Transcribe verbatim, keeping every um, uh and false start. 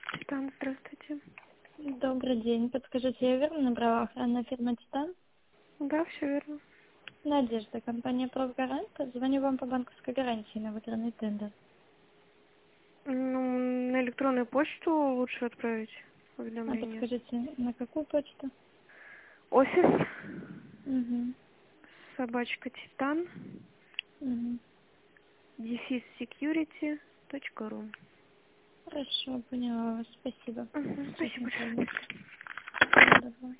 Титан, здравствуйте. Добрый день. Подскажите, я верно набрала охранная фирма «Титан»? Да, все верно. Надежда, компания «Профгарант». Звоню вам по банковской гарантии на выигранный тендер. Ну, на электронную почту лучше отправить А уведомление. подскажите, на какую почту? Офис, Угу. собачка Титан, Угу. дефис секьюрити точка ру. Хорошо, поняла вас. Спасибо. Угу, Сейчас спасибо направлю. большое. Всего доброго.